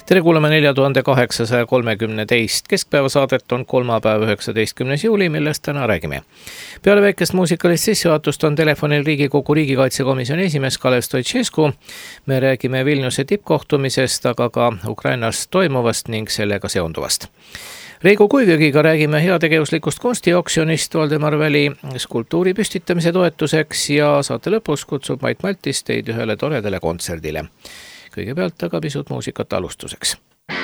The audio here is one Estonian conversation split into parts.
Tere kuulame 4832 keskpäevasaadet on kolmapäev 19. juuli, millest täna räägime. Peale väikest muusikalist sissejuhatust on telefonil Riigikogu riigikaitsekomisjoni esimees Kalev Stoicescu. Me räägime Vilniuse tippkohtumisest, aga ka Ukrainas toimuvast ning sellega seonduvast. Reigo Kuiviga räägime heategevuslikust kunstioksjonist Valdemar Väli skulptuuri püstitamise toetuseks ja saate lõpus kutsub Mait Maltis teid ühele toredale kontserdile. Kõigepealt aga pisut muusikat alustuseks.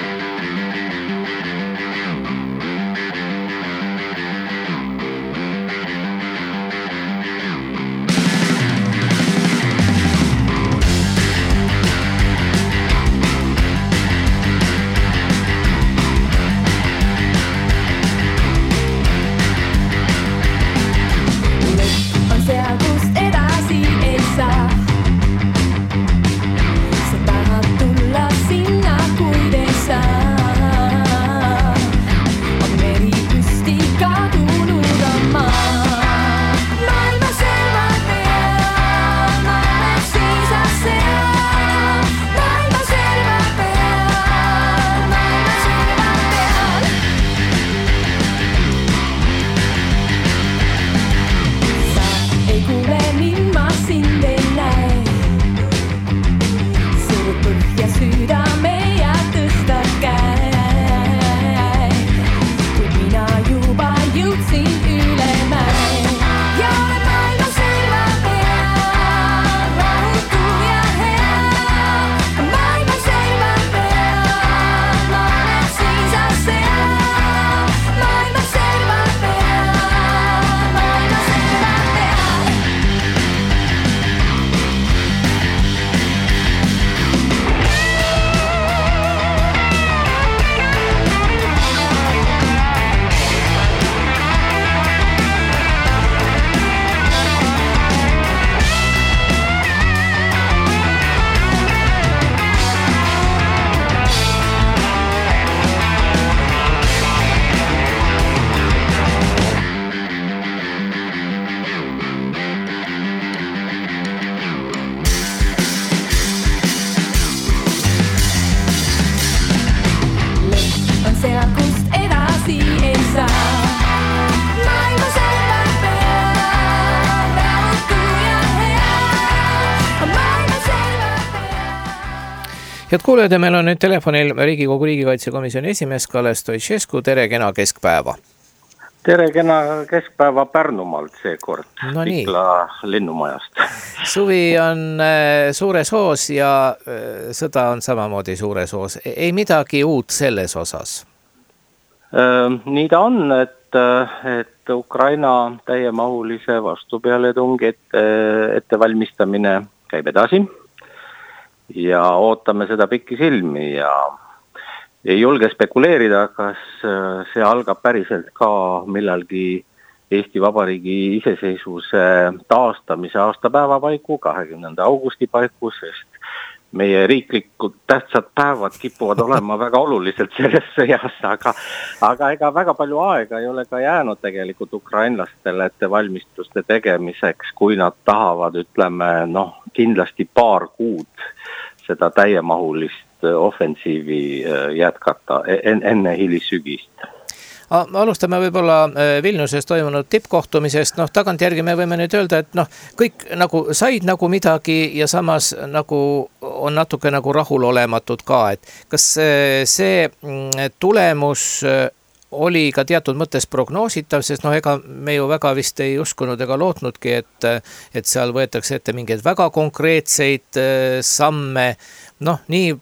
Head kuulajad, meil on nüüd telefonil Riigikogu riigikaitsekomisjoni esimees Kalev Stoicescu. Tere kena keskpäeva. Tere kena keskpäeva Pärnumaalt seekord, no Ikla linnumajast. Suvi on suures hoos ja sõda on samamoodi suures hoos. Ei midagi uut selles osas? Nii ta on, et Ukraina täiemahulise vastupealetungi ettevalmistamine käib edasi. Ja ootame seda pikki silmi ja ei julge spekuleerida, kas see algab päriselt ka millalgi Eesti Vabariigi iseseisvuse taastamise aastapäeva paiku, 20. augusti paiku, sest meie riiklikud tähtsad päevad kipuvad olema väga oluliselt selles sõjas, aga ega väga palju aega ei ole ka jäänud tegelikult ukrainlastele ettevalmistuste tegemiseks, kui nad tahavad, ütleme, kindlasti paar kuud seda täiemahulist offensiivi jätkata enne hilissügist. Alustame võib-olla Vilniuses toimunud tippkohtumisest. Tagantjärgi me võime nüüd öelda, et kõik nagu said nagu midagi ja samas nagu on natuke nagu rahulolematud ka. Et kas see tulemus oli ka teatud mõttes prognoositav, sest ega me ju väga vist ei uskunud ega lootnudki, et seal võetakse ette mingeid väga konkreetseid samme, nii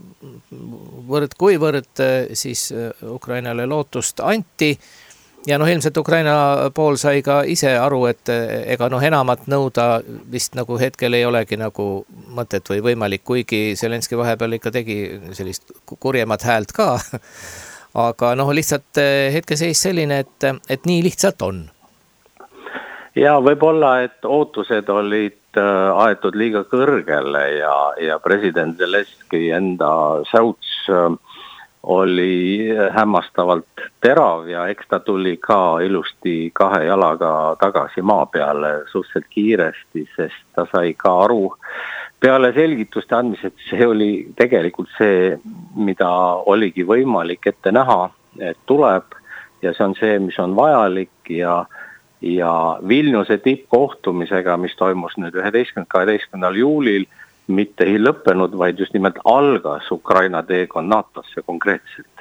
kuivõrd siis Ukrainale lootust anti ja ilmselt Ukraina pool sai ka ise aru, et ega enamat nõuda vist nagu hetkel ei olegi nagu mõtet või võimalik, kuigi Zelenski vahepeal ikka tegi sellist kurjemat häält ka. Aga lihtsalt hetkeseis selline, et nii lihtsalt on. Ja võib-olla, et ootused olid aetud liiga kõrgele ja president Zelenski enda säuts oli hämmastavalt terav ja eks ta tuli ka ilusti kahe jalaga tagasi maa peale suhteliselt kiiresti, sest ta sai ka aru peale selgituste andmised see oli tegelikult see, mida oligi võimalik ette näha, et tuleb ja see on see, mis on vajalik ja Vilniuse tippkohtumisega, mis toimus nüüd 11.–12. juulil, mitte ei lõppenud, vaid just nimelt algas Ukraina teekond NATOsse konkreetselt.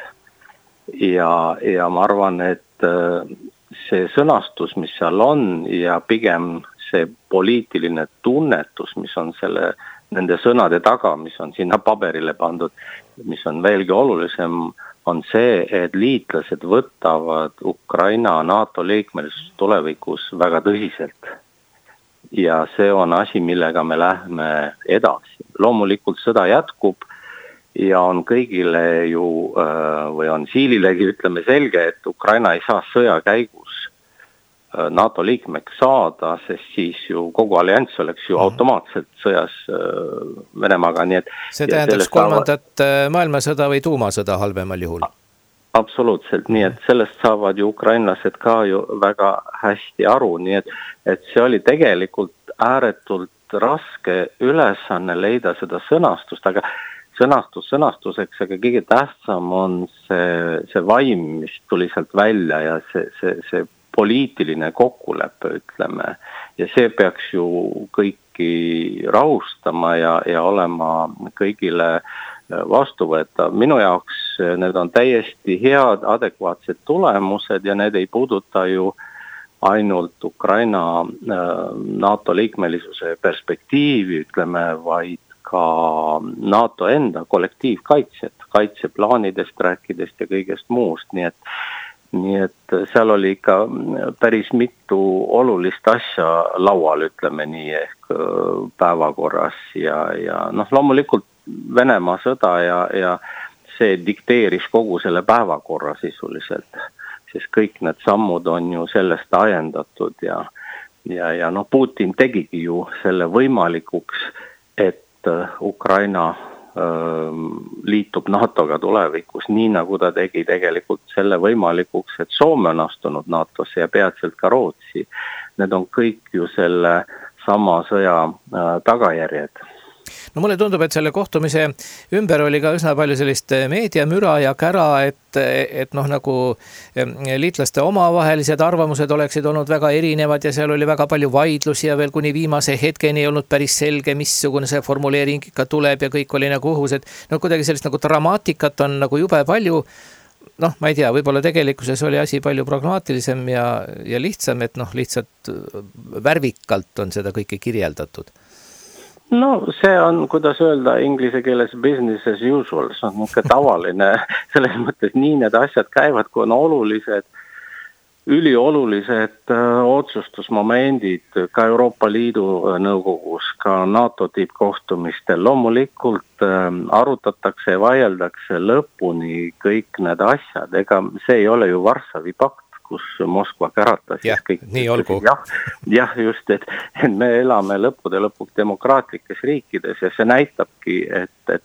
Ja ma arvan, et see sõnastus, mis seal on ja pigem see poliitiline tunnetus, mis on nende sõnade taga, mis on sinna paberile pandud, mis on veelgi olulisem, on see, et liitlased võtavad Ukraina NATO liikmelisust tulevikus väga tõsiselt. Ja see on asi, millega me lähme edasi. Loomulikult sõda jätkub ja on kõigile ju, või on siililegi ütleme selge, et Ukraina ei saa sõja käigus NATO liikmeks saada, sest siis ju kogu allianss oleks ju automaatselt sõjas Venemaaga. Nii et see tähendaks kolmandat maailmasõda või tuumasõda halvemal juhul? Absoluutselt, nii et sellest saavad ju ukrainlased ka ju väga hästi aru, nii et see oli tegelikult ääretult raske ülesanne leida seda sõnastust, aga sõnastuseks, aga kõige tähtsam on see vaim, mis tuli sealt välja ja see poliitiline kokkulepe, ütleme, ja see peaks ju kõiki rahustama ja olema kõigile vastuvõetav. Minu jaoks need on täiesti head, adekvaatsed tulemused ja need ei puuduta ju ainult Ukraina NATO liikmelisuse perspektiivi, ütleme, vaid ka NATO enda kollektiivkaitset, kaitseplaanidest rääkidest ja kõigest muust, nii et seal oli ikka päris mitu olulist asja laual, ütleme nii, ehk päevakorras ja loomulikult Venemaa sõda ja see dikteeris kogu selle päevakorra sisuliselt, sest kõik need sammud on ju sellest ajendatud ja Putin tegigi ju selle võimalikuks, et Ukraina liitub NATOga tulevikus, nii nagu ta tegi tegelikult selle võimalikuks, et Soome on astunud NATOsse ja peatselt ka Rootsi. Need on kõik ju selle sama sõja tagajärjed. No mulle tundub, et selle kohtumise ümber oli ka üsna palju sellist meediamüra ja kära, et nagu liitlaste omavahelised arvamused oleksid olnud väga erinevad ja seal oli väga palju vaidlusi ja veel kuni viimase hetkeni ei olnud päris selge, missugune see formuleering ikka tuleb ja kõik oli nagu õhus, et kuidagi sellist nagu dramaatikat on nagu jube palju. Ma ei tea, võib-olla tegelikkuses oli asi palju pragmaatilisem ja lihtsam, et lihtsalt värvikalt on seda kõike kirjeldatud. No see on, kuidas öelda inglise keeles business as usual, see on niisugune tavaline, selles mõttes nii need asjad käivad, kui on üliolulised otsustusmomendid ka Euroopa Liidu nõukogus, ka NATO tippkohtumistel. Loomulikult arutatakse ja vaieldakse lõpuni kõik need asjad, ega see ei ole ju Varssavi pakt, kus Moskva käratas. Nii olgu. Jah, just, et me elame lõppude lõpuks demokraatlikes riikides ja see näitabki, et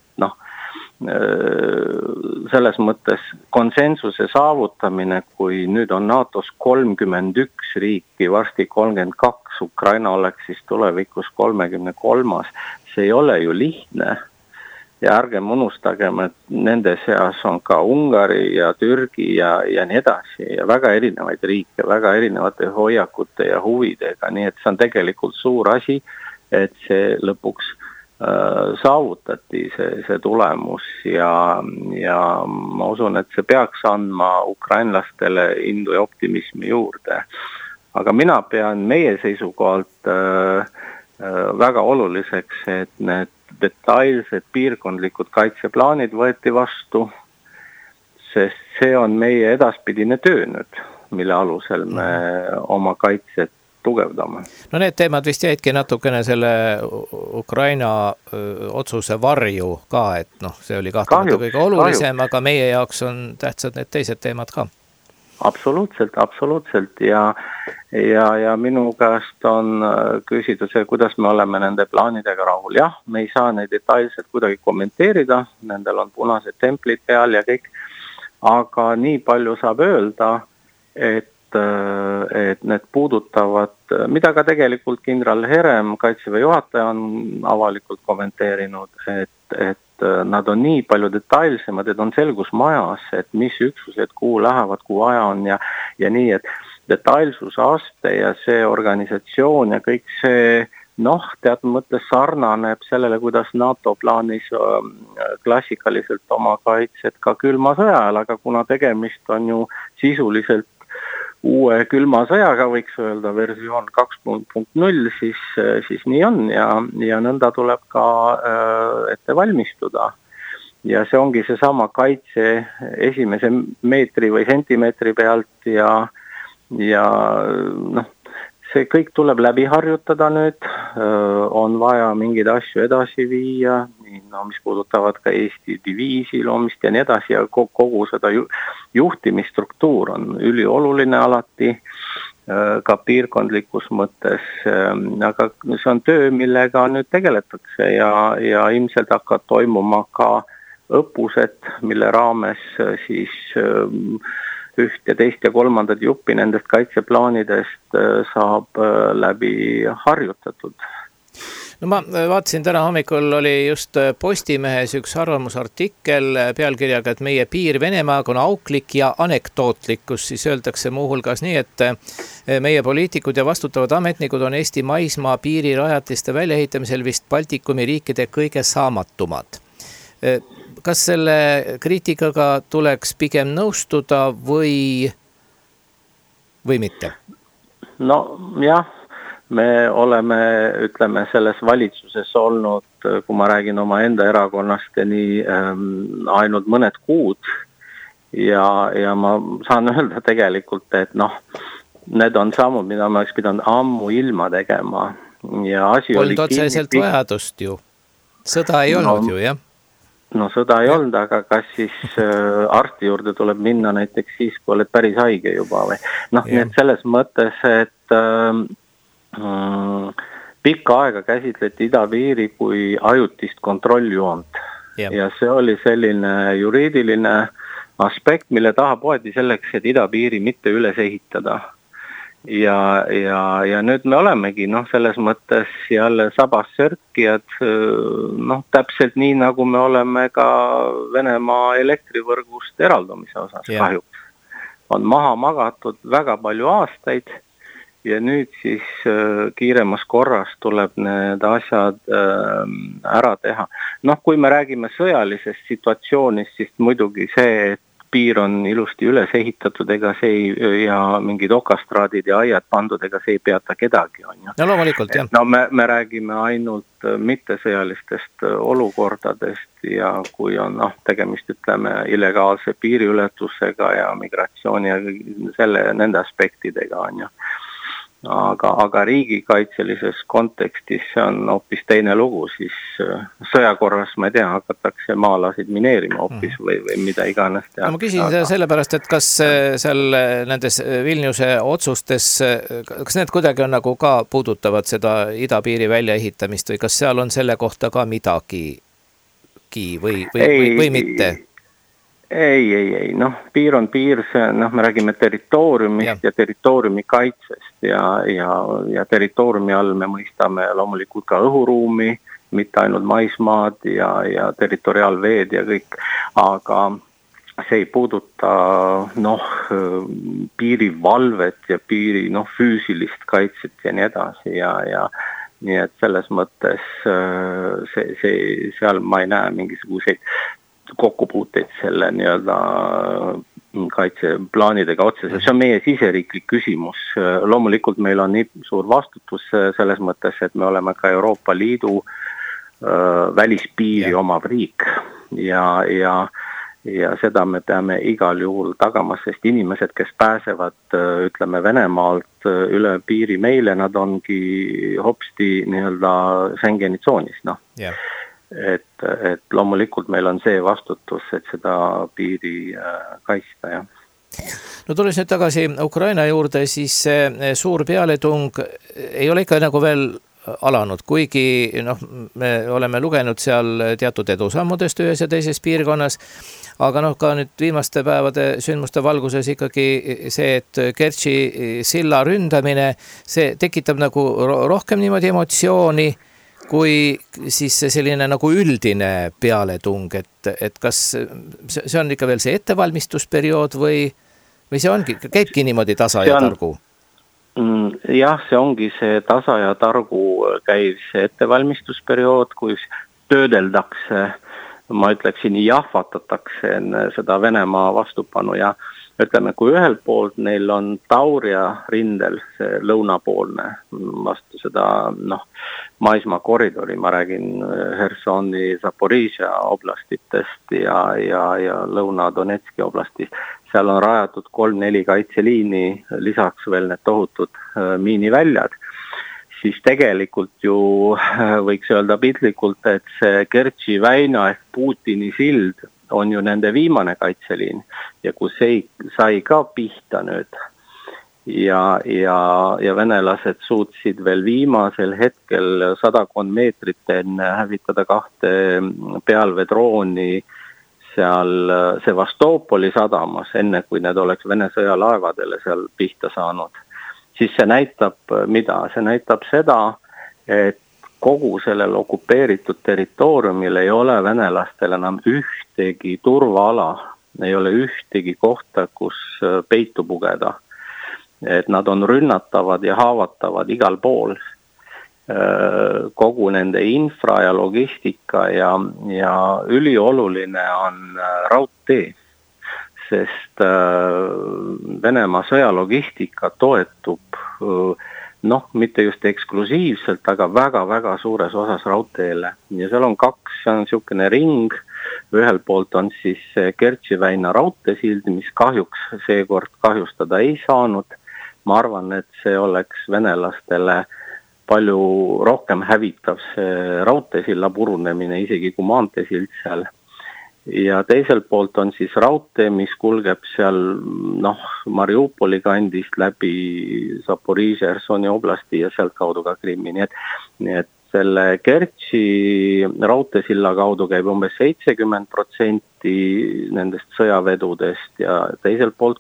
selles mõttes konsensuse saavutamine, kui nüüd on NATOs 31 riiki, varsti 32, Ukraina oleks siis tulevikus 33, see ei ole ju lihtne. Ja ärgem unustagem, et nende seas on ka Ungari ja Türgi ja nii edasi ja väga erinevaid riike, väga erinevate hoiakute ja huvidega, nii et see on tegelikult suur asi, et see lõpuks saavutati see tulemus ja ma usun, et see peaks andma ukrainlastele indu ja optimismi juurde. Aga mina pean meie seisukohalt väga oluliseks, et need detailsed piirkondlikud kaitseplaanid võeti vastu, sest see on meie edaspidine töö nüüd, mille alusel me oma kaitset tugevdame. No need teemad vist jäidki natukene selle Ukraina otsuse varju ka, et see oli kahtlemata kõige olulisem, aga meie jaoks on tähtsad need teised teemad ka. Absoluutselt ja minu käest on küsitud see, kuidas me oleme nende plaanidega rahul. Jah, me ei saa neid detailselt kuidagi kommenteerida, nendel on punased templid peal ja kõik, aga nii palju saab öelda, et need puudutavad mida ka tegelikult kindral Herem, Kaitseväe juhataja, on avalikult kommenteerinud, et nad on nii palju detailsemad, et on selgus majas, et mis üksused kuhu lähevad, kuhu vaja on ja nii, et detailsuse aste ja see organisatsioon ja kõik see teatud mõttes sarnaneb sellele, kuidas NATO plaanis klassikaliselt oma kaitset ka külma sõja ajal, aga kuna tegemist on ju sisuliselt uue külma sõjaga, võiks öelda versioon 2.0, siis nii on ja nõnda tuleb ka ette valmistuda. Ja see ongi seesama kaitse esimese meetri või sentimeetri pealt ja see kõik tuleb läbi harjutada nüüd, on vaja mingeid asju edasi viia, mis puudutavad ka Eesti diviisi loomist ja nii edasi ja kogu seda juhtimisstruktuur on ülioluline alati, ka piirkondlikus mõttes, aga see on töö, millega nüüd tegeletakse ja ilmselt hakkab toimuma ka õppused, mille raames siis üht ja teist ja kolmandat juppi nendest kaitseplaanidest saab läbi harjutatud. No ma vaatasin, täna hommikul oli just Postimehes üks arvamusartikkel pealkirjaga, et meie piir Venemaaga on auklik ja anekdootlik, kus siis öeldakse muuhulgas nii, et meie poliitikud ja vastutavad ametnikud on Eesti maismaa piirirajatiste väljaehitamisel vist Baltikumi riikide kõige saamatumad. Kas selle kriitikaga tuleks pigem nõustuda või mitte? No jah, me oleme, ütleme, selles valitsuses olnud, kui ma räägin oma enda erakonnast ja nii ainult mõned kuud ja ma saan öelda tegelikult, et need on sammud, mida ma oleks pidanud ammu ilma tegema. Polnud otseselt vajadust ju. Sõda ei olnud ju, jah? No sõda ei olnud, aga kas siis arsti juurde tuleb minna näiteks siis, kui oled päris haige juba või? Nii et selles mõttes, et pikka aega käsitleti idapiiri kui ajutist kontrolljoont. Ja see oli selline juriidiline aspekt, mille taha poeti selleks, et idapiiri mitte üles ehitada. Ja nüüd me olemegi selles mõttes jälle sabas sörkijad, täpselt nii, nagu me oleme ka Venemaa elektrivõrgust eraldumise osas kahjuks. On maha magatud väga palju aastaid ja nüüd siis kiiremas korras tuleb need asjad ära teha. Kui me räägime sõjalisest situatsioonist, siis muidugi see, et piir on ilusti üles ehitatud, ega see ja mingid okastraadid ja aiad pandud, ega see ei peata kedagi. No loomulikult, jah. Me räägime ainult mittesõjalistest olukordadest ja kui on tegemist, ütleme, illegaalse piiriületusega ja migratsiooni ja nende aspektidega on ju. Aga riigikaitselises kontekstis see on hoopis teine lugu, siis sõjakorras, ma ei tea, hakatakse maalasid mineerima hoopis või mida iganes teha. No ma küsin sellepärast, et kas seal nendes Vilniuse otsustes, kas need kuidagi on nagu ka puudutavad seda idapiiri väljaehitamist või kas seal on selle kohta ka midagi või mitte? Ei, piir on piir, me räägime territooriumist ja territooriumi kaitsest ja territooriumi all me mõistame loomulikult ka õhuruumi, mitte ainult maismaad ja territoriaalveed ja kõik, aga see ei puuduta piirivalvet ja piiri füüsilist kaitset ja nii edasi ja nii et selles mõttes seal ma ei näe mingisuguseid kokkupuuteid selle nii-öelda kaitseplaanidega otseselt. See on meie siseriiklik küsimus. Loomulikult meil on nii suur vastutus selles mõttes, et me oleme ka Euroopa Liidu välispiiri omav riik ja seda me peame igal juhul tagama, sest inimesed, kes pääsevad, ütleme, Venemaalt üle piiri meile, nad ongi hopsti nii-öelda Schengeni tsoonis, Et loomulikult meil on see vastutus, et seda piiri kaitsta, jah. No tulles nüüd tagasi Ukraina juurde, siis suur pealetung ei ole ikka nagu veel alanud, kuigi me oleme lugenud seal teatud edusammudest ühes ja teises piirkonnas, aga ka nüüd viimaste päevade sündmuste valguses ikkagi see, et Kertši silla ründamine, see tekitab nagu rohkem niimoodi emotsiooni, kui siis selline nagu üldine pealetung, et kas see on ikka veel see ettevalmistusperiood või see käibki niimoodi tasa ja targu? Jah, see ongi see tasa ja targu käiv see ettevalmistusperiood, kui töödeldakse, ma ütleksin, jahvatatakse seda Venemaa vastupanu ja ütleme, kui ühelt poolt neil on Tauria rindel see lõunapoolne vastu seda maismaa koridori, ma räägin Hersoni, Zaporižja oblastitest ja Lõuna-Donetski oblastist, seal on rajatud 3-4 kaitseliini, lisaks veel need tohutud miiniväljad, siis tegelikult ju võiks öelda pitlikult, et see Kertši väina ehk Putini sild on ju nende viimane kaitseliin ja kus sai ka pihta nüüd ja venelased suutsid veel viimasel hetkel 100 meetrit enne hävitada 2 pealvedrooni seal Sevastopoli sadamas, enne kui need oleks Vene sõjalaevadele seal pihta saanud. Siis see näitab mida? See näitab seda, et kogu sellel okupeeritud territooriumil ei ole venelastel enam ühtegi turvaala, ei ole ühtegi kohta, kus peitu pugeda. Et nad on rünnatavad ja haavatavad igal pool. Kogu nende infra ja logistika ja ülioluline on raudtee, sest Venemaa sõjalogistika toetub mitte just eksklusiivselt, aga väga-väga suures osas raudteele. Ja seal on 2, see on niisugune ring, ühelt poolt on siis Kertši väina raudteesild, mis kahjuks seekord kahjustada ei saanud. Ma arvan, et see oleks venelastele palju rohkem hävitav see raudteesilla purunemine, isegi kui maanteesild seal. Ja teiselt poolt on siis raudtee, mis kulgeb seal Mariupoli kandist läbi Zaporižja, Hersoni oblasti ja sealt kaudu ka Krimmi. Nii et selle Kertši raudteesilla kaudu käib umbes 70% nendest sõjavedudest ja teiselt poolt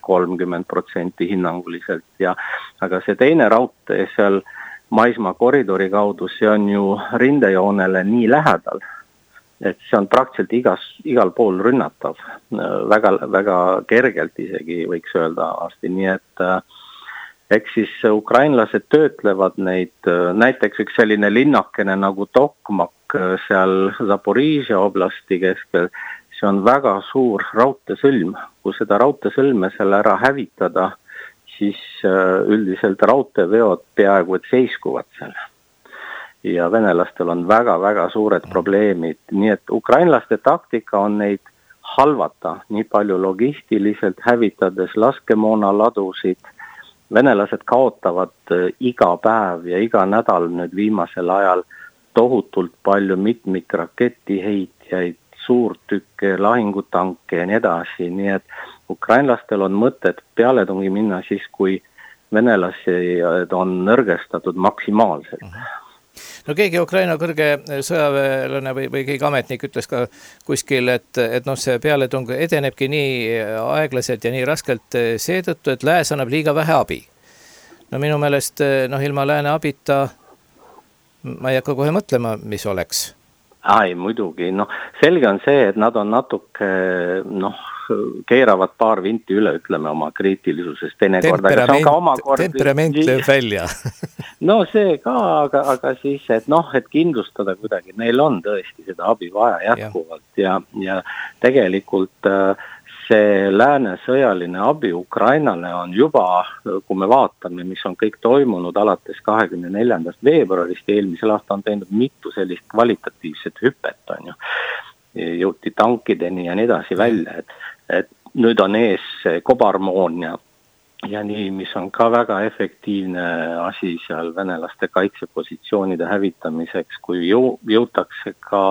30% hinnanguliselt. Aga see teine raudtee seal maismaa koridori kaudu, see on ju rindejoonele nii lähedal, et see on praktiliselt igal pool rünnatav, väga, väga kergelt isegi võiks öelda asti, nii et eks siis ukrainlased töötlevad neid, näiteks üks selline linnakene nagu Tokmak seal Zaporižja oblasti keskel, see on väga suur raudteesõlm, kui seda raudteesõlme seal ära hävitada, siis üldiselt raudteeveod peaaegu et seiskuvad seal. Ja venelastel on väga-väga suured probleemid, nii et ukrainlaste taktika on neid halvata, nii palju logistiliselt hävitades laskemoonaladusid. Venelased kaotavad iga päev ja iga nädal nüüd viimasel ajal tohutult palju mitmikraketiheitjaid, suurtükke, lahingutanke ja nii edasi, nii et ukrainlastel on mõtet pealetungi minna siis, kui venelased on nõrgestatud maksimaalselt. No keegi Ukraina kõrge sõjaväelane või keegi ametnik ütles ka kuskil, et see pealetung edenebki nii aeglaselt ja nii raskelt seetõttu, et lääs annab liiga vähe abi. No minu meelest ilma lääne abita ma ei hakka kohe mõtlema, mis oleks. Ai, muidugi. Selge on see, et nad on natuke keeravad paar vinti üle, ütleme oma kriitilisusest. Temperament lööb välja. No see ka, aga siis, et kindlustada kuidagi, neil on tõesti seda abi vaja jätkuvalt ja tegelikult see lääne sõjaline abi Ukrainale on juba, kui me vaatame, mis on kõik toimunud alates 24. veebruarist eelmisel aasta on teinud mitu sellist kvalitatiivset hüpet, on ju. Jõuti tankideni ja nii edasi välja, et nüüd on ees kobarmoon ja nii, mis on ka väga efektiivne asi seal venelaste kaitsepositsioonide hävitamiseks, kui jõutakse ka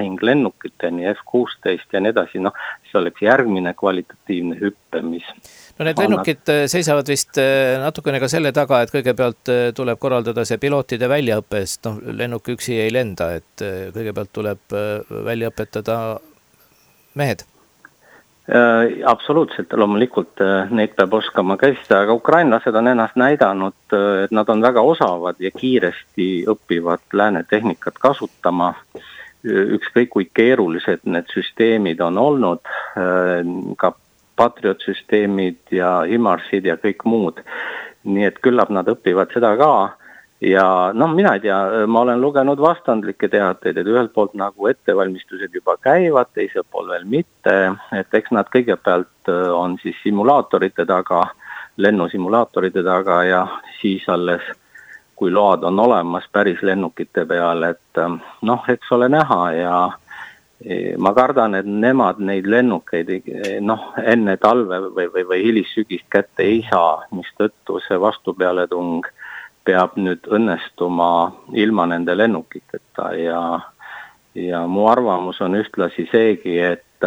lahinglennukiteni F-16 ja nii edasi, see oleks järgmine kvalitatiivne hüppe, mis No need lennukid seisavad vist natukene ka selle taga, et kõigepealt tuleb korraldada see pilootide väljaõppe, sest lennuk üksi ei lenda, et kõigepealt tuleb välja õpetada mehed. Absoluutselt, loomulikult neid peab oskama käsida, aga ukrainlased on ennast näidanud, et nad on väga osavad ja kiiresti õpivad lääne tehnikat kasutama. Ükskõik kui keerulised need süsteemid on olnud, ka Patriot-süsteemid ja HIMARSid ja kõik muud. Nii et küllap nad õpivad seda ka. Ja mina ei tea, ma olen lugenud vastandlikke teateid, et ühelt poolt nagu ettevalmistused juba käivad, teisel pool veel mitte, et eks nad kõigepealt on siis simulaatorite taga, lennusimulaatorite taga ja siis alles kui load on olemas päris lennukite peale, et eks ole näha ja ma kardan, et nemad neid lennukeid enne talve või hilissügist kätte ei saa, mis tõttu see vastupealetung peab nüüd õnnestuma ilma nende lennukiteta ja mu arvamus on ühtlasi seegi, et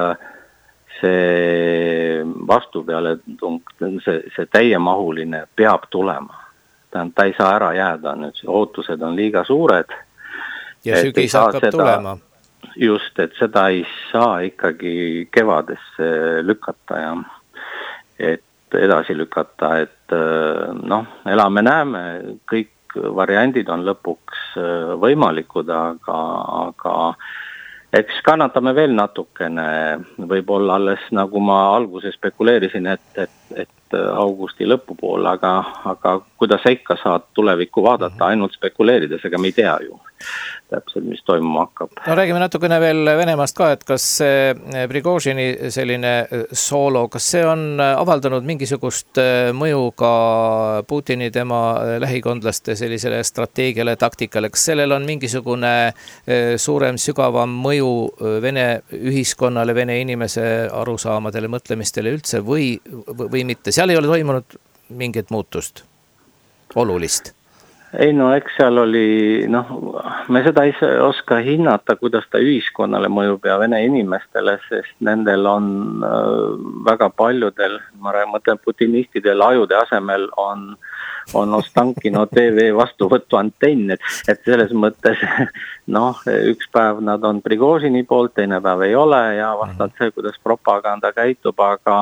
see vastupealetung, see täiemahuline peab tulema. Ta ei saa ära jääda nüüd, ootused on liiga suured. Ja sügis hakkab tulema. Just, et seda ei saa ikkagi kevadesse lükata ja et edasi lükata, et elame näeme, kõik variandid on lõpuks võimalikud, aga eks kannatame veel natukene, võib-olla alles, nagu ma alguses spekuleerisin, et augusti lõpupool, aga kuidas sa ikka saad tulevikku vaadata, ainult spekuleerides, ega me ei tea ju täpselt, mis toimuma hakkab. No räägime natukene veel Venemaast ka, et kas Prigožini selline soolo, kas see on avaldanud mingisugust mõju ka Putini tema lähikondlaste sellisele strateegiale, taktikale, kas sellel on mingisugune suurem, sügavam mõju Vene ühiskonnale, Vene inimese arusaamadele, mõtlemistele üldse või mitte? Seal ei ole toimunud mingit muutust, olulist? Ei eks seal oli, me seda ei oska hinnata, kuidas ta ühiskonnale mõjub ja Vene inimestele, sest nendel on väga paljudel, ma mõtlen putinistidel ajude asemel on Ostankino TV vastuvõttu antenn, et selles mõttes, üks päev nad on Prigožini poolt, teine päev ei ole ja vastavalt see, kuidas propaganda käitub, aga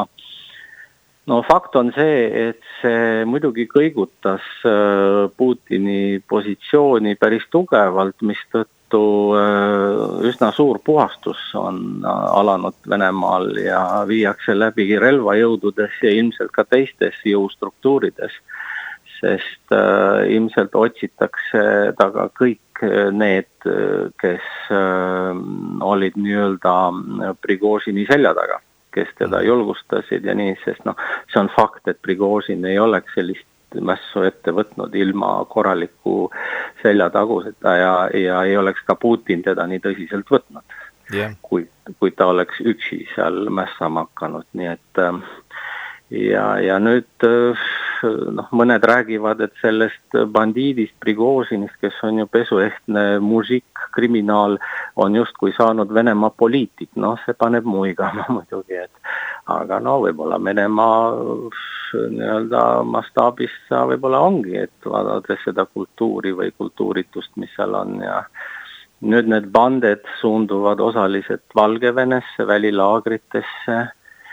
fakt on see, et see muidugi kõigutas Putini positsiooni päris tugevalt, mistõttu üsna suur puhastus on alanud Venemaal ja viiakse läbi relvajõududes ja ilmselt ka teistes jõustruktuurides, sest ilmselt otsitakse taga kõik need, kes olid nii-öelda Prigožini selja taga, kes teda julgustasid ja nii, sest see on fakt, et Prigožin ei oleks sellist mässu ette võtnud ilma korraliku seljataguseta ja ei oleks ka Putin teda nii tõsiselt võtnud, kui ta oleks üksi seal mässama hakanud, nii et ja nüüd mõned räägivad, et sellest bandiidist Prigožinist, kes on ju pesuehtne mužik, kriminaal, on justkui saanud Venemaa poliitik, see paneb muigama muidugi, aga võib-olla Venemaa nii-öelda mastaabis võib-olla ongi, et vaadates seda kultuuri või kultuuritust, mis seal on ja nüüd need banded suunduvad osaliselt Valgevenesse, välilaagritesse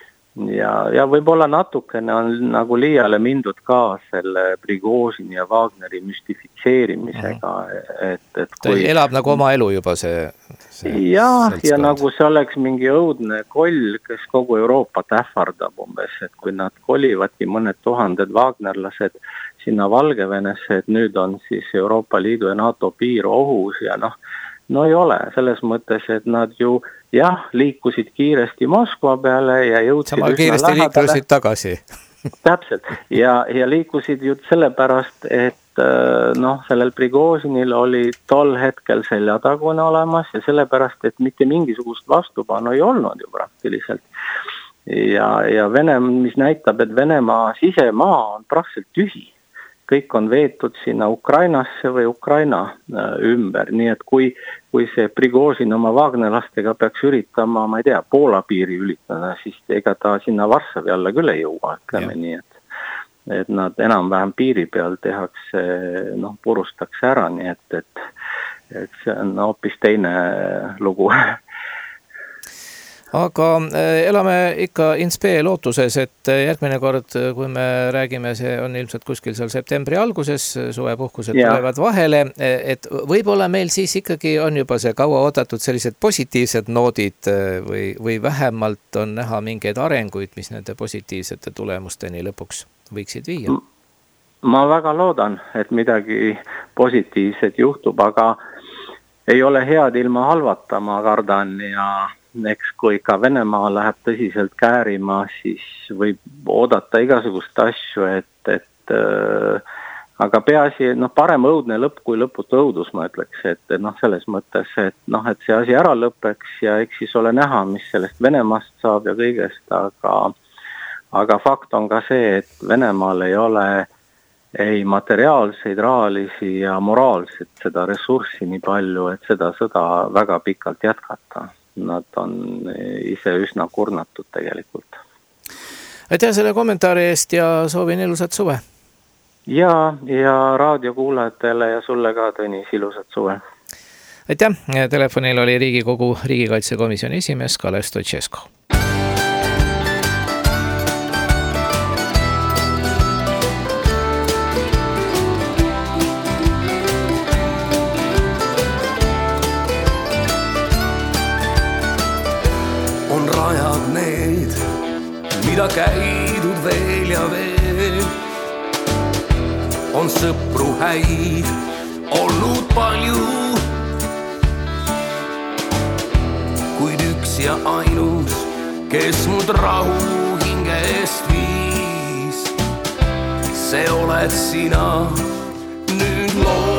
ja võib-olla natukene on nagu liiale mindud ka selle Prigožini ja Wagneri müstifitseerimisega, et kui ta elab nagu oma elu juba see ja nagu see oleks mingi õudne koll, kes kogu Euroopat ähvardab umbes, et kui nad kolivadki mõned tuhanded Wagnerlased sinna Valgevenesse, et nüüd on siis Euroopa Liidu ja NATO piir ohus ja ei ole, selles mõttes, et nad ju liikusid kiiresti Moskva peale ja jõudsid sama kiiresti liikusid tagasi. Täpselt, ja liikusid ju sellepärast, et sellel Prigožinil oli tol hetkel seljatagune olemas ja sellepärast, et mitte mingisugust vastupanu ei olnud ju praktiliselt. Ja Venemaa, mis näitab, et Venemaa sisemaa on praktiliselt tühi. kõik on veetud sinna Ukrainasse või Ukraina ümber, nii et kui see Prigožin oma Wagnerlastega peaks üritama, ma ei tea, Poola piiri ülitada, siis ega ta sinna Varssavi alla küll ei jõua, ütleme nii, et nad enam-vähem piiri peal tehakse, purustakse ära, nii et see on hoopis teine lugu. Aga elame ikka inspe lootuses, et järgmine kord, kui me räägime, see on ilmselt kuskil seal septembri alguses, suvepuhkused tulevad vahele, et võib-olla meil siis ikkagi on juba see kaua oodatud sellised positiivsed noodid või vähemalt on näha mingeid arenguid, mis nende positiivsete tulemusteni lõpuks võiksid viia. Ma väga loodan, et midagi positiivset juhtub, aga ei ole head ilma halvata, ma kardan, ja eks kui ikka Venemaa läheb tõsiselt käärima, siis võib oodata igasugust asju, et aga peaasi, parem õudne lõpp kui lõputu õudus, ma ütleks, et selles mõttes, et see asi ära lõpeks ja eks siis ole näha, mis sellest Venemaast saab ja kõigest, aga fakt on ka see, et Venemaal ei ole ei materiaalseid, rahalisi ja moraalset seda ressurssi nii palju, et seda sõda väga pikalt jätkata. Nad on ise üsna kurnatud tegelikult. Aitäh selle kommentaari eest ja soovin ilusat suve. Ja raadiokuulajatele ja sulle ka, Tõnis, ilusat suve. Aitäh. Telefonil oli Riigikogu riigikaitsekomisjoni esimees Kalev Stoicescu. Mida käidud veel ja veel, on sõpru häid olnud palju, kuid üks ja ainus, kes mud rahu hingest viis, see oled sina, nüüd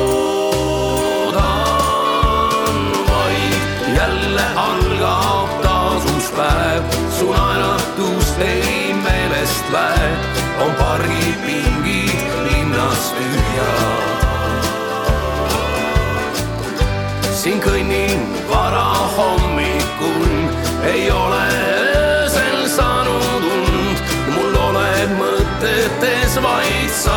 loodan vaid, jälle algab tasuspäev, su naeratust ei meelest väe, on pargipingid linnas tühjad. Siin kõnnin vara hommikul, ei ole öösel saanud und, mul oled mõtetes vaid sa.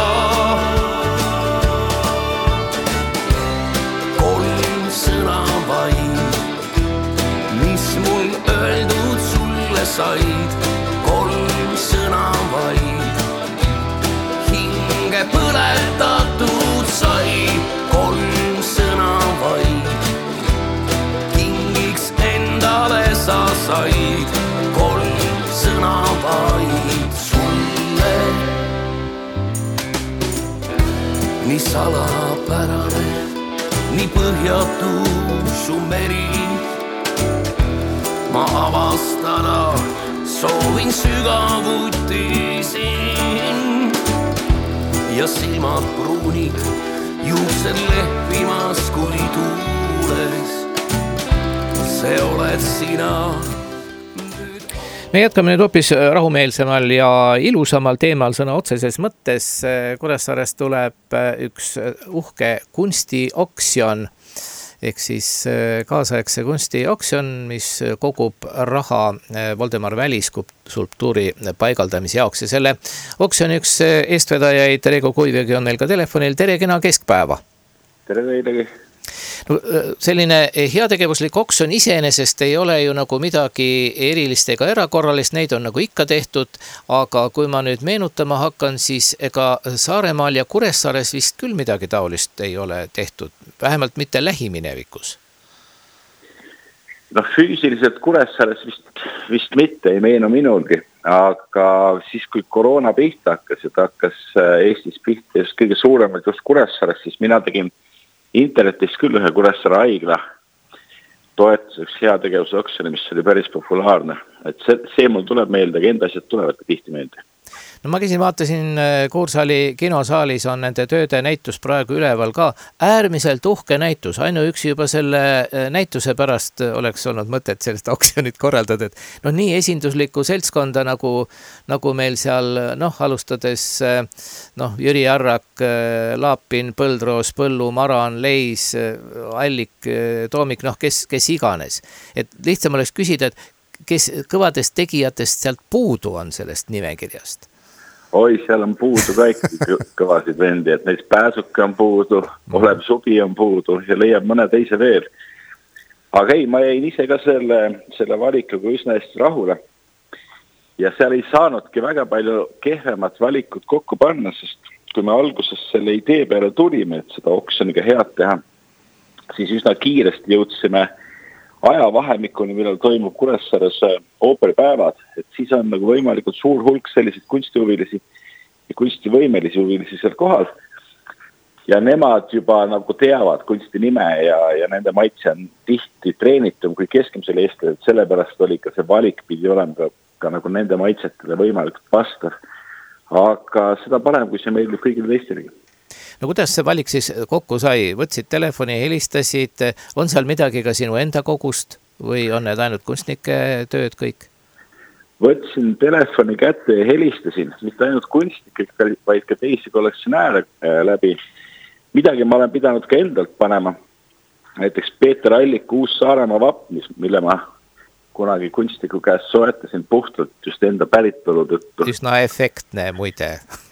Kolm sõna vaid, mis mul öeldud sulle said, kolm sõna vaid, hinge põletatud sai, kolm sõna vaid, kingiks endale sa said, kolm sõna vaid sulle. Nii salapärane, nii põhjatu su meri, ma avastada soovin sügavuti siin ja silmad pruunid, juuksed lehvimas kui tuules, see oled sina. Me jätkame nüüd hoopis rahumeelsemal ja ilusamal teemal sõna otseses mõttes. Kuressaarest tuleb üks uhke kunstioksjon, ehk siis kaasaegse kunstioksjon, mis kogub raha Voldemar Väli skulptuuri paigaldamise jaoks. Ja selle oksjoni üks eestvedajaid Reigo Kuivegi on meil ka telefonil. Tere, kena keskpäeva! Tere teilegi! No, selline heategevuslik oksjon iseenesest ei ole ju nagu midagi erilist ega erakorralist, neid on nagu ikka tehtud, aga kui ma nüüd meenutama hakkan, siis ega Saaremaal ja Kuressaares vist küll midagi taolist ei ole tehtud, vähemalt mitte lähiminevikus. Füüsiliselt Kuressaares vist mitte, ei meenu minulgi, aga siis kui koroona pihta hakkas, et hakkas Eestis pihta just kõige suuremalt just Kuressaares, siis mina tegin internetis küll ühe Kuressaare haigla toetuseks heategevusoksjoni, mis oli päris populaarne. Et see mul tuleb meelde, aga enda asjad tulevad tihti meelde. No ma käisin, vaatasin Kuursaali kinosaalis on nende tööde näitus praegu üleval ka. Äärmiselt uhke näitus, ainuüksi juba selle näituse pärast oleks olnud mõtet sellest oksjonit korraldada, et no nii esinduslikku seltskonda nagu meil seal, alustades Jüri Arrak, Laapin, Põldroos, Põllu, Maran, Leis, Allik, Toomik, kes iganes. Et lihtsam oleks küsida, et kes kõvadest tegijatest sealt puudu on sellest nimekirjast? Oi, seal on puudu kaikki kõvasid vendi, et näiteks Pääsuke on puudu, Olev Sugi on puudu ja leiab mõne teise veel. Aga ei, ma jäin ise ka selle valikuga üsna hästi rahule. Ja seal ei saanudki väga palju kehvemat valikut kokku panna, sest kui me alguses selle idee peale tulime, et seda oksjoniga head teha, siis üsna kiiresti jõudsime ajavahemikuni, millal toimub Kuressaares ooperipäevad, et siis on nagu võimalikult suur hulk selliseid kunstihuvilisi ja kunstivõimelisi huvilisi seal kohal. Ja nemad juba nagu teavad kunsti nime ja nende maitse on tihti treenitum kui keskmisel Eestil, et sellepärast oli ka see valik pidi olema ka nagu nende maitsetele võimalikult vastav. Aga seda parem, kui see meeldib kõigile teistelegi. No kuidas see valik siis kokku sai? Võtsid telefoni, helistasid, on seal midagi ka sinu enda kogust või on need ainult kunstnike tööd kõik? Võtsin telefoni kätte ja helistasin, mitte ainult kunstnike, vaid ka teisi kollektsionääre läbi. Midagi ma olen pidanud ka endalt panema. Näiteks Peeter Alliku Uus-Saaremaa vapp, mille ma kunagi kunstniku käest soetasin puhtalt just enda päritolu tõttu. Üsna efektne muide,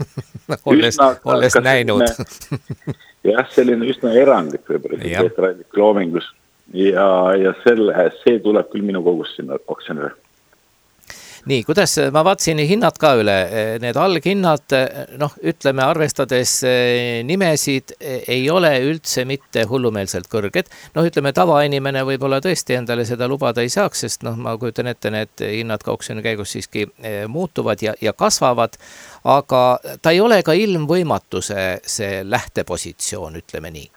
olles näinud. Jah, selline üsna erandlik võib-olla Peeter Alliku loomingus. Ja see tuleb küll minu kogus sinna oksjonile. Nii, kuidas ma vaatasin hinnad ka üle, need alghinnad, ütleme arvestades nimesid, ei ole üldse mitte hullumeelselt kõrged. Ütleme tavainimene võib-olla tõesti endale seda lubada ei saaks, sest ma kujutan ette, need hinnad ka oksjoni käigus siiski muutuvad ja kasvavad, aga ta ei ole ka ilmvõimatuse see lähtepositsioon, ütleme nii.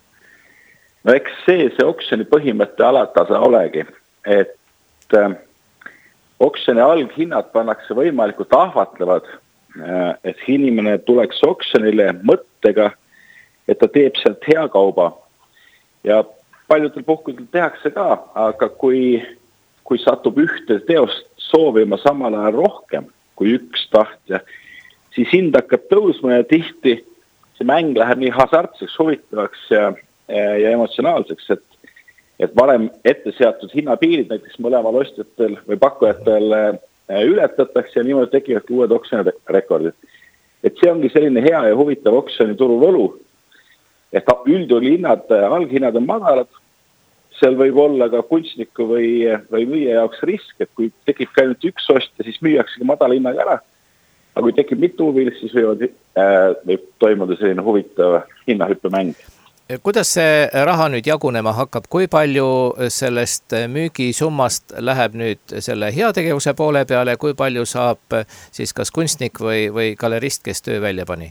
No eks see oksjoni põhimõtte alatasa olegi, et oksjoni alghinnad pannakse võimalikult ahvatlevad, et inimene tuleks oksjonile mõttega, et ta teeb sealt hea kauba. Ja paljudel puhkudel tehakse ka, aga kui satub ühte teost soovima samal ajal rohkem kui üks tahtja, siis hind hakkab tõusma ja tihti see mäng läheb nii hasartseks, huvitavaks ja emotsionaalseks, et varem ette seatud hinnapiirid näiteks mõlemal ostjatel või pakkujatel ületatakse ja niimoodi tekivad uued oksjoni rekordid. Et see ongi selline hea ja huvitav oksjoni turul olu, et üldjuhul alghinnad on madalad, seal võib olla ka kunstniku või müüja jaoks risk, et kui tekib ka ainult üks ostja, siis müüaksegi madala hinnaga ära. Aga kui tekib mitu huvilist, siis võib toimuda selline huvitav hinnahüppemäng. Kuidas see raha nüüd jagunema hakkab? Kui palju sellest müügisummast läheb nüüd selle heategevuse poole peale? Kui palju saab siis kas kunstnik või galerist, kes töö välja pani?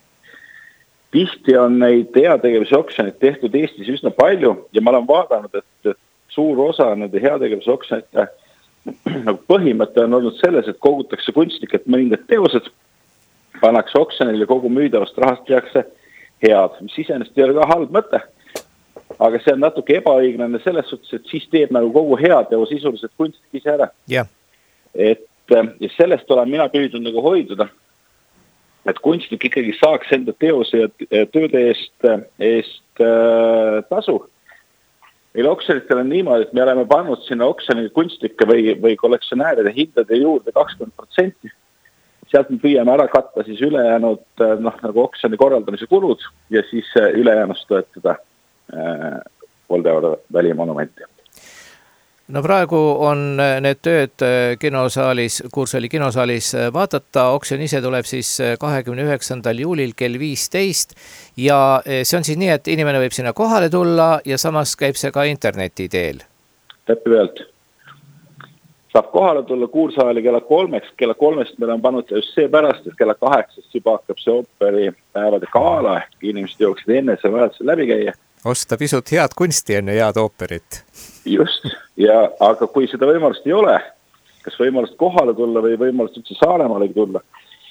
Tihti on neid heategevuse oksjonid tehtud Eestis üsna palju ja ma olen vaadanud, et suur osa nende heategevuse oksjonite põhimõte on olnud selles, et kogutakse kunstnikelt mõningad teosed, pannakse oksjonile kogu müüdavast rahast tehakse head, mis iseenesest ei ole ka halb mõte, aga see on natuke ebaõiglane selles suhtes, et siis teeb nagu kogu heateo sisuliselt kunstnik ise ära. Yeah. Ja sellest olen mina püüdnud nagu hoiduda, et kunstnik ikkagi saaks enda teose ja tööde eest tasu. Meil oksjonitel on niimoodi, et me oleme pannud sinna oksjoni kunstnike või kollektsionääride hindade juurde 20%. Sealt me püüame ära katta siis ülejäänud nagu oksjoni korraldamise kulud ja siis ülejäänust toetada Voldemari välimonumenti. No praegu on need tööd kinosaalis, Kuursaali kinosaalis vaadata. Oksjon ise tuleb siis 29. juulil kell 15 ja see on siis nii, et inimene võib sinna kohale tulla ja samas käib see ka interneti teel. Täpselt. Saab kohale tulla Kuursaali kella 3-ks, kella 3-st meil on pannud just see pärast, et kella 8-st juba hakkab see ooperi päevade kaala, ehk inimesed jooksid enne see vajaduse läbi käia. Osta pisut head kunsti enne head ooperit. Just, aga kui seda võimalust ei ole, kas võimalust kohale tulla või võimalust üldse Saaremaale tulla,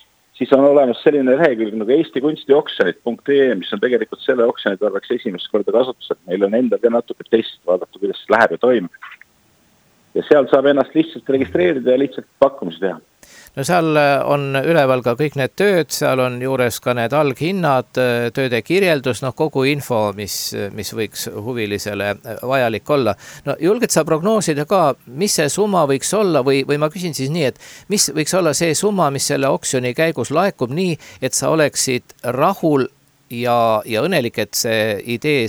siis on olemas selline lehekülg nagu eestikuniostioksjonid.ee, mis on tegelikult selle oksjonid arvaks esimest korda kasutusel. Meil on endal ka natuke test vaadata, kuidas läheb ja toimub. Ja seal saab ennast lihtsalt registreerida ja lihtsalt pakkumisi teha. No seal on üleval ka kõik need tööd, seal on juures ka need alghinnad, tööde kirjeldus, kogu info, mis võiks huvilisele vajalik olla. No julged sa prognoosida ka, mis see summa võiks olla või ma küsin siis nii, et mis võiks olla see summa, mis selle oksjoni käigus laekub nii, et sa oleksid rahul ja õnnelik, et see idee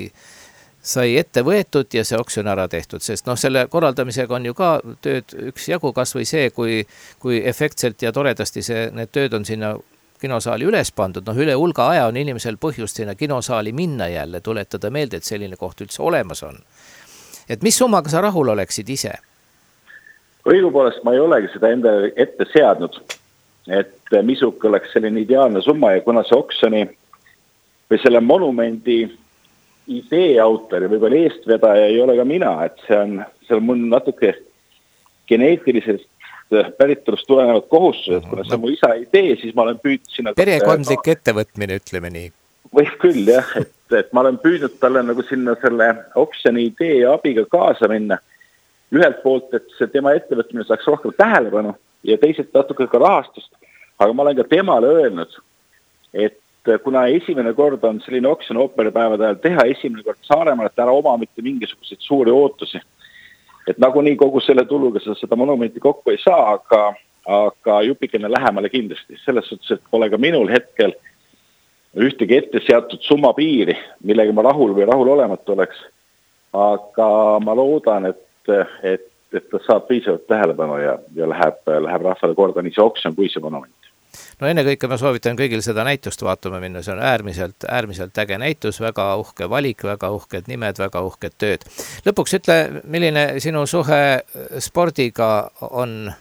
sai ette võetud ja see oksjon ära tehtud, sest selle korraldamisega on ju ka tööd üks jagu, kas või see, kui efektselt ja toredasti need tööd on sinna kinosaali üles pandud, üle hulga aja on inimesel põhjust sinna kinosaali minna jälle, tuletada meelde, et selline koht üldse olemas on. Et mis summaga sa rahul oleksid ise? Õigupoolest ma ei olegi seda enda ette seadnud, et misuke oleks selline ideaalne summa ja kuna see oksjoni või selle monumendi idee autor ja võib-olla eestvedaja ei ole ka mina, et see on mul natuke geneetilisest päritolust tulenevad kohustused, kuna see on mu isa idee, siis ma olen püüdnud sinna... Perekondlik ettevõtmine, ütleme nii. Võib küll jah, et ma olen püüdnud talle nagu sinna selle oksjoni idee ja abiga kaasa minna. Ühelt poolt, et see tema ettevõtmine saaks rohkem tähelepanu ja teiselt natuke ka rahastust, aga ma olen ka temale öelnud, et kuna esimene kord on selline oksjon ooperipäevade ajal teha, esimene kord Saaremaal, et ära oma mitte mingisuguseid suuri ootusi. Et nagunii kogu selle tuluga seda monumenti kokku ei saa, aga jupikene lähemale kindlasti. Selles suhtes, et pole ka minul hetkel ühtegi ette seatud summa piiri, millega ma rahul või rahul olematu oleks. Aga ma loodan, et ta saab piisavalt tähelepanu ja läheb rahvale korda nii see oksjon kui see monument. No enne kõike ma soovitan kõigil seda näitust vaatama minna, see on äärmiselt äge näitus, väga uhke valik, väga uhked nimed, väga uhked tööd. Lõpuks ütle, milline sinu suhe spordiga on?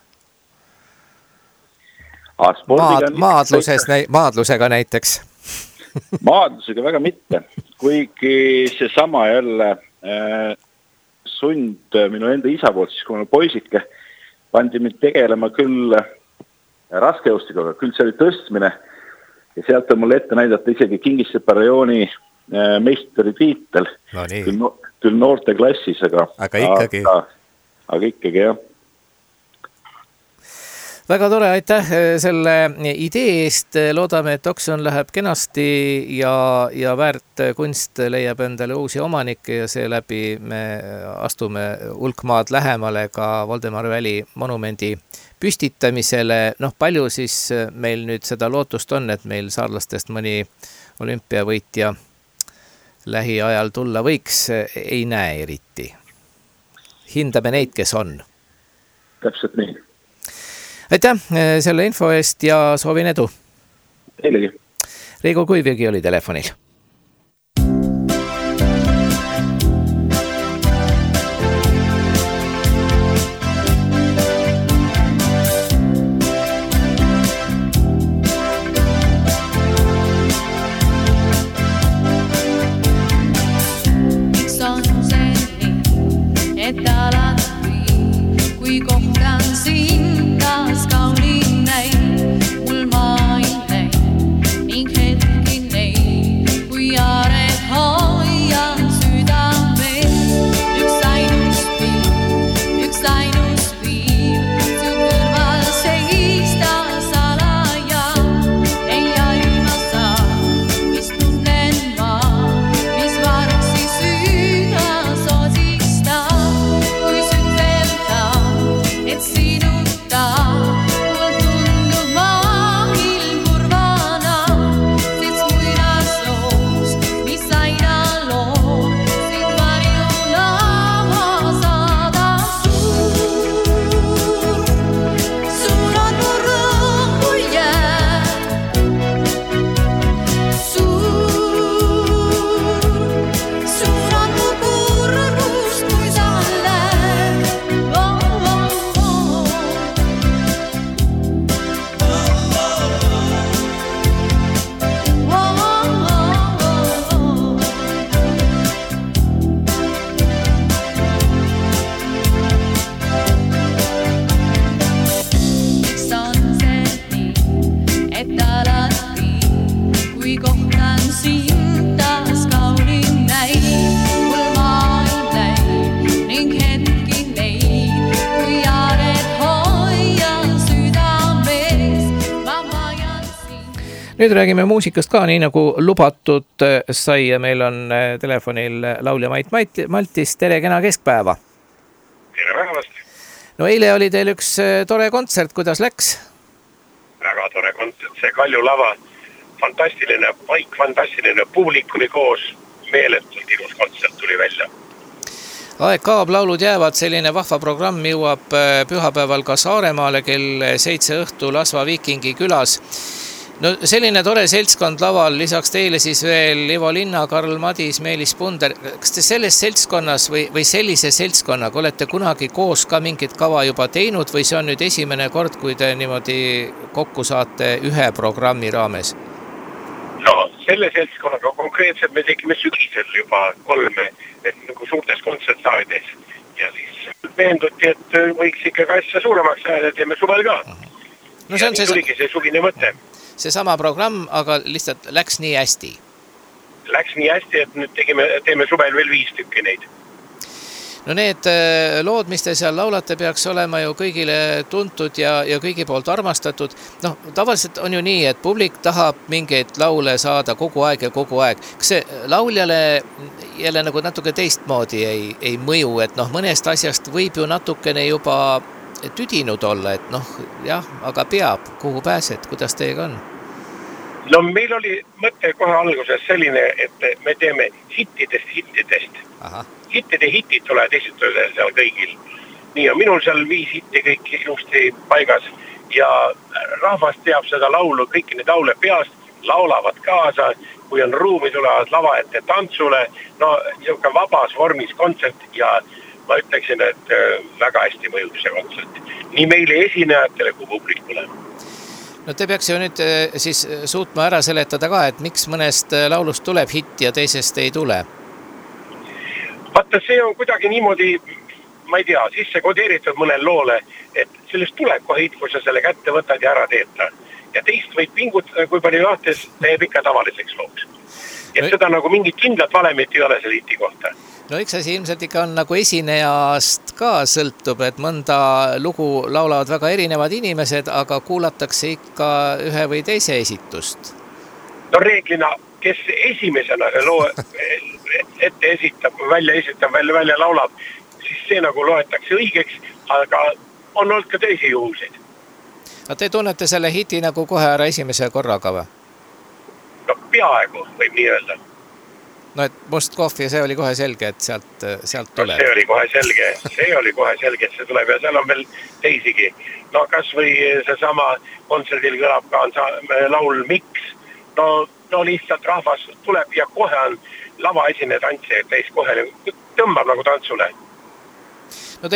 Maadlusega näiteks? Maadlusega väga mitte, kuigi see sama jälle sund minu enda isa poolt, siis kui ma poisike, pandi mind tegelema küll raskejõustikuga, küll see oli tõstmine ja sealt on mulle ette näidata isegi Kingissepa rajooni meistri tiitel, küll noorte klassis, aga ikkagi jah. Väga tore, aitäh selle idee eest, loodame, et oksjon läheb kenasti ja väärt kunst leiab endale uusi omanikke ja seeläbi me astume hulk maad lähemale ka Voldemar Väli monumendi püstitamisele. Palju siis meil nüüd seda lootust on, et meil saarlastest mõni olümpiavõitja lähiajal tulla võiks, ei näe eriti. Hindame neid, kes on. Täpselt nii. Aitäh selle info eest ja soovin edu. Teilegi. Reigo Kuivjõgi oli telefonil. Sinuta Nüüd räägime muusikast ka, nii nagu lubatud sai ja meil on telefonil laulja Mait Maltis. Tere, kena keskpäeva! Tere päevast! No eile oli teil üks tore kontsert, kuidas läks? Väga tore kontsert, see Kalju lava, fantastiline paik, fantastiline publik oli koos, meeletult ilus kontsert tuli välja. Aeg kaob, laulud jäävad, selline vahva programm jõuab pühapäeval ka Saaremaale kell 7 õhtul Asva Viikingi külas. No selline tore seltskond laval, lisaks teile siis veel Ivo Linna, Karl Madis, Meelis Punder. Kas te selles seltskonnas või sellise seltskonnaga olete kunagi koos ka mingit kava juba teinud või see on nüüd esimene kord, kui te niimoodi kokku saate ühe programmi raames? No, selle seltskonnaga konkreetselt me tegime sügisel juba 3 nagu suurtes kontsertsaalides ja siis veenduti, et võiks ikkagi asja suuremaks ajada ja teeme suvel ka. No ja nii tuligi see suvine mõte. See sama programm, aga lihtsalt läks nii hästi. Läks nii hästi, et nüüd teeme suvel veel 5 tükki neid. No need lood, mis te seal laulate, peaks olema ju kõigile tuntud ja kõigi poolt armastatud. No tavaliselt on ju nii, et publik tahab mingeid laule saada kogu aeg ja kogu aeg. Kas see lauljale jälle nagu natuke teistmoodi ei mõju, et mõnest asjast võib ju natukene juba tüdinud olla, et jah, aga peab, kuhu pääsed, kuidas teiega on? No meil oli mõte kohe alguses selline, et me teeme hittidest. Aha. Hittide hitid tulevad esitada seal kõigil. Nii on minul seal 5 hitti kõik ilusti paigas ja rahvas teab seda laulu, kõiki neid laule peast, laulavad kaasa, kui on ruumi tulevad lava ette tantsule, no niisugune vabas vormis kontsert ja ma ütleksin, et väga hästi mõjub see kontsert. Nii meile esinejatele kui publikule. No te peaks ju nüüd siis suutma ära seletada ka, et miks mõnest laulust tuleb hitt ja teisest ei tule? Vaata, see on kuidagi niimoodi, ma ei tea, sisse kodeeritud mõnel loole, et sellest tuleb kohe hitt, kui sa selle kätte võtad ja ära teeta. Ja teist võid pingutada, kui palju lahtes teeb ikka tavaliseks looks. Et seda nagu mingit kindlat valemit ei ole selle hiti kohta. No üks asi ilmselt ikka on nagu esinejast ka sõltub, et mõnda lugu laulavad väga erinevad inimesed, aga kuulatakse ikka ühe või teise esitust. No reeglina, kes esimesena see loo ette esitab, välja laulab, siis see nagu loetakse õigeks, aga on olnud ka teisi juhuseid. No te tunnete selle hiti nagu kohe ära esimese korraga või? No peaaegu, võib nii öelda. No et Must kohv ja see oli kohe selge, et sealt tuleb. No, see oli kohe selge, et see tuleb ja seal on veel teisigi. No kas või seesama kontserdil kõlab ka laul Miks. No lihtsalt rahvas tuleb ja kohe on lavaesine tantsija, et teist kohe tõmbab nagu tantsule. No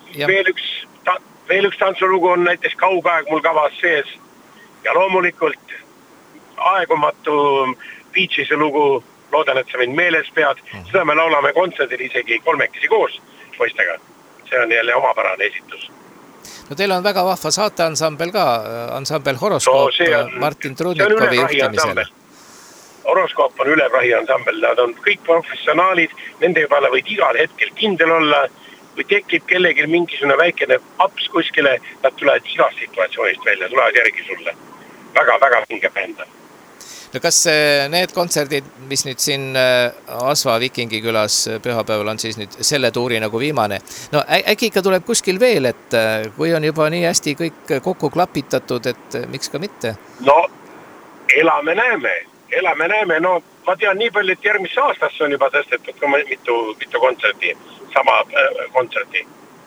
veel üks tantsulugu on näiteks Kaugaeg mul kavas sees ja loomulikult aegumatu Beachise lugu, loodan, et sa mind meeles pead, seda me laulame kontserdil isegi 3 koos poistega. See on jälle omapärane esitus. No teil on väga vahva saateansambel ka, ansambel Horoskoop Martin Trudnikovi juhtimisel. Horoskoop on üleprahi ansambel, nad on kõik professionaalid, nende peale võid igal hetkel kindel olla, kui tekib kellegil mingisugune väikene aps kuskile, nad tulevad igast situatsioonist välja, tulevad järgi sulle. Väga minge bända. No kas need kontserdid, mis nüüd siin Asva Viikingi külas pühapäeval on siis nüüd selle tuuri nagu viimane, no äkki ikka tuleb kuskil veel, et kui on juba nii hästi kõik kokku klapitatud, et miks ka mitte? No elame näeme, no ma tean nii palju, et järgmisse aastasse on juba tõstetud ka mitu kontserti, sama kontserti.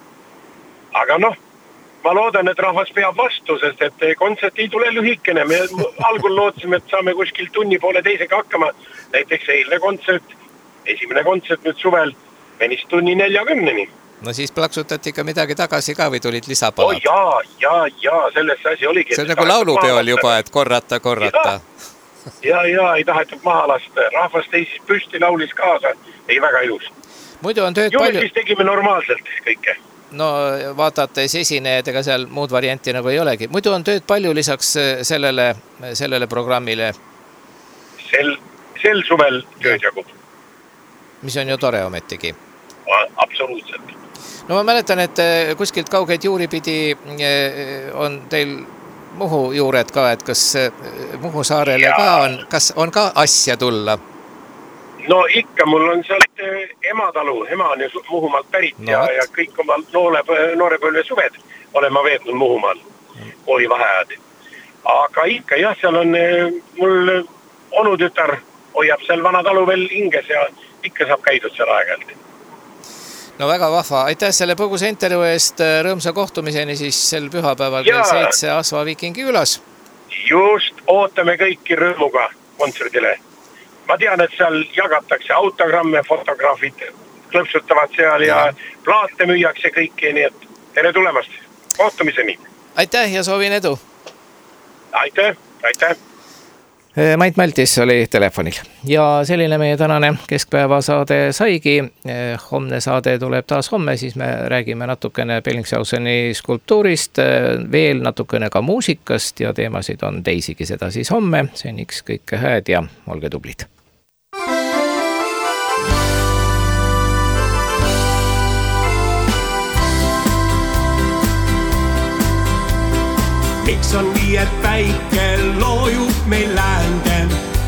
Aga ma loodan, et rahvas peab vastu, sest et kontsert ei tule lühikene. Me algul lootsime, et saame kuskil tunni poole teisega hakkama. Näiteks esimene kontsert nüüd suvel menis tunni 40-ni. No siis plaksutati ikka midagi tagasi ka või tulid lisapalad? Jaa, sellest asi oligi. See on nagu laulupeol juba, et korrata. Ja, ei tahetud maha lasta. Rahvas teisis püsti, laulis kaasa. Ei väga ilus. Muidu on tööd palju. Siis tegime normaalselt kõike. No vaadates esinejad, ega seal muud varianti nagu ei olegi. Muidu on tööd palju lisaks sellele programmile. Sel suvel tööd jagub. Mis on ju tore ometigi. Absoluutselt. No ma mäletan, et kuskilt kaugeid juuri pidi on teil Muhu juured ka, et kas Muhu saarele ka on, kas on ka asja tulla? No ikka, mul on sealt ematalu, ema on Muhumaalt pärit ja kõik oma noorepõlve suved olen ma veetnud Muhumaal, koolivaheajad. Aga ikka jah, seal on mul onutütar hoiab seal vana talu veel hinges ja ikka saab käidud seal aeg-ajalt. No väga vahva. Aitäh selle põgusa intervjuu eest, rõõmsa kohtumiseni siis sel pühapäeval kell 7 Asva Vikingi külas. Just, ootame kõiki rõõmuga kontserdile. Ma tean, et seal jagatakse autogramme, fotograafid klõpsutavad seal ja plaate müüakse kõiki, nii et tere tulemast. Kohtumiseni. Aitäh ja soovin edu. Aitäh. Mait Maltis oli telefonil. Ja selline meie tänane keskpäevasaade saigi. Homne saade tuleb taas homme, siis me räägime natukene Bellingshauseni skulptuurist, veel natukene ka muusikast ja teemasid on teisigi seda siis homme. Seniks kõike hääd ja olge tublid. Miks on nii, et päike loojub meil läände,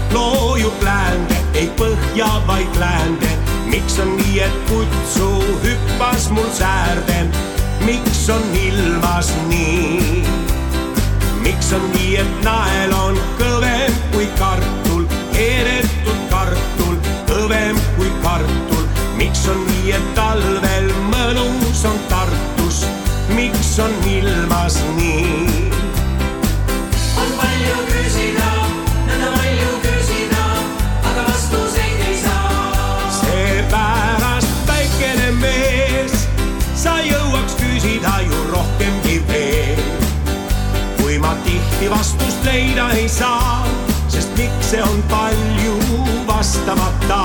ei põhja, vaid läände. Miks on nii, et kutsu hüppas mul säärde, miks on ilmas nii? Miks on nii, et nael on kõvem kui kartul, keeretud kartul, kõvem kui kartul? Miks on nii, et talvel mõnus on Tartus, miks on ilmas nii? On palju küsida, nõnda palju küsida, aga vastuseid ei saa. Seepärast väikene mees, sa jõuaks küsida ju rohkemgi veel. Kui ma tihti vastust leida ei saa, sest miks see on palju vastamata.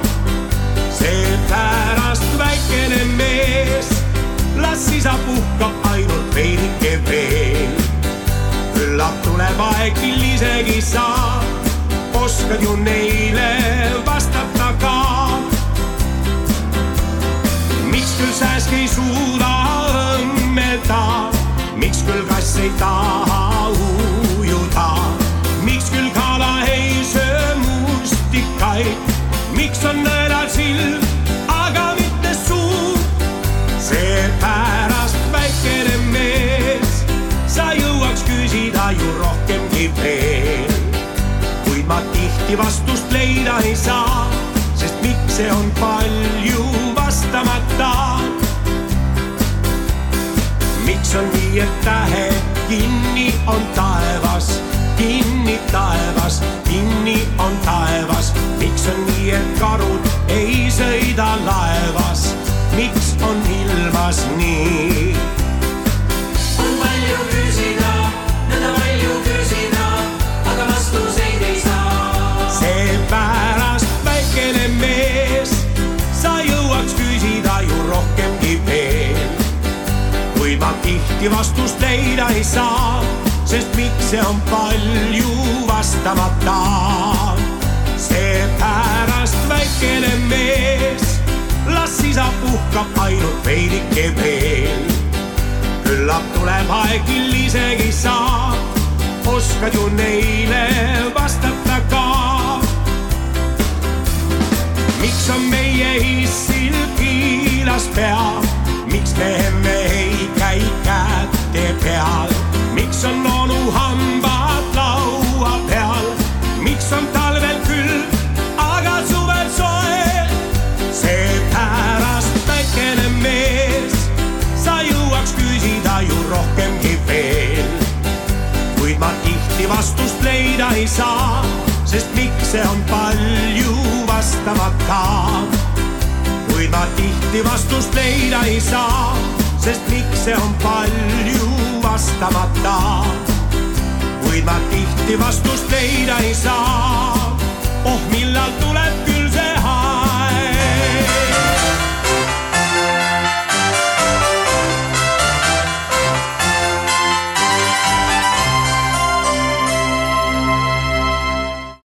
Seepärast väikene mees, las isa puhkab ainult veidike veel. Küllap tuleb aeg, küll isegi saa, oskad ju neile vastata ka. Miks küll sääsk ei suuda õmmelda, miks küll kass ei taha ujuda, miks küll kala ei söö mustikaid, miks on nõelal silm, aga mitte suu. Seepärast väikene mees, sa jõuaks küsida ju rohkemgi veel. Kuid ma tihti vastust leida ei saa, sest miks see on palju vastamata. Miks on nii, et tähed kinni on taevas, kinni taevas, kinni on taevas. Miks on nii, et karud ei sõida laevas, miks on ilmas nii? On palju küsida, nõnda palju küsida, aga vastuseid ei saa. Seepärast väikene mees, sa jõuaks küsida ju rohkemgi veel. Kui ma tihti vastust leida ei saa, sest miks see on palju vastamata. Seepärast väikene mees, las isa puhkab ainult veidike veel. Küllap tuleb aeg, küll isegi saa, oskad ju neile vastata ka. Miks on meie issil kiilas pea, miks me ei käi käte peal, miks on onu hambad laua peal, miks on talvel külm, aga suvel soe. Seepärast väikene mees, sa jõuaks küsida ju rohkemgi veel. Kuid ma tihti vastust leida ei saa, sest miks see on palju vastamata. Kuid ma tihti vastust leida ei saa, sest miks see on palju vastamata. Kuid ma tihti vastust leida ei saa, oh millal tuleb küll